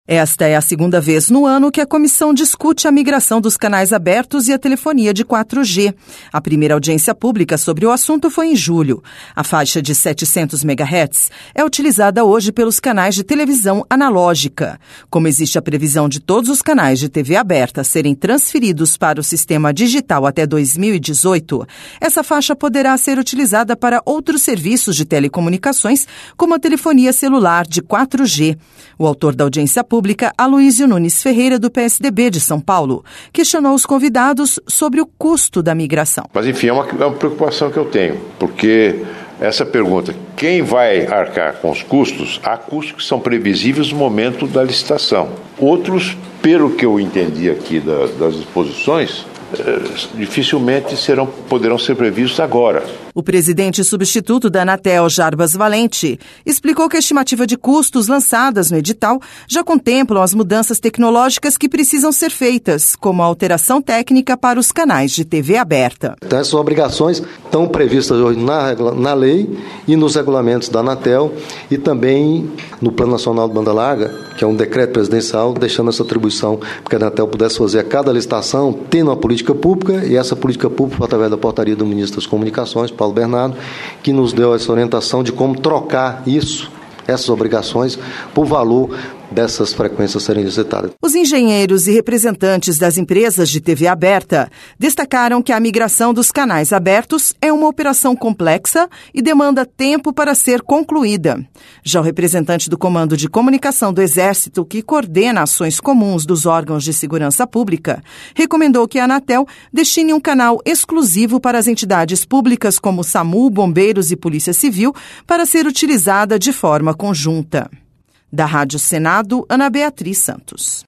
Esta é a segunda vez no ano que a comissão discute a migração dos canais abertos e a telefonia de 4G. A primeira audiência pública sobre o assunto foi em julho. A faixa de 700 MHz é utilizada hoje pelos canais de televisão analógica. Como existe a previsão de todos os canais de TV aberta serem transferidos para o sistema digital até 2018, essa faixa poderá ser utilizada para outros serviços de telecomunicações, como a telefonia celular de 4G. O autor da audiência pública, Aloísio Nunes Ferreira, do PSDB de São Paulo, questionou os convidados sobre o custo da migração. Mas, enfim, é uma preocupação que eu tenho, porque essa pergunta, quem vai arcar com os custos? Há custos que são previsíveis no momento da licitação. Outros, pelo que eu entendi aqui das disposições, dificilmente poderão ser previstos agora. O presidente substituto da Anatel, Jarbas Valente, explicou que a estimativa de custos lançadas no edital já contemplam as mudanças tecnológicas que precisam ser feitas, como a alteração técnica para os canais de TV aberta. Então, essas obrigações estão previstas hoje na lei e nos regulamentos da Anatel e também no Plano Nacional de Banda Larga, que é um decreto presidencial, deixando essa atribuição para que a Anatel pudesse fazer a cada licitação, tendo uma política pública, e essa política pública através da portaria do ministro das Comunicações, Paulo Bernardo, que nos deu essa orientação de como trocar essas obrigações, por valor dessas frequências serem licitadas. Os engenheiros e representantes das empresas de TV aberta destacaram que a migração dos canais abertos é uma operação complexa e demanda tempo para ser concluída. Já o representante do Comando de Comunicação do Exército, que coordena ações comuns dos órgãos de segurança pública, recomendou que a Anatel destine um canal exclusivo para as entidades públicas como SAMU, Bombeiros e Polícia Civil para ser utilizada de forma conjunta. Da Rádio Senado, Ana Beatriz Santos.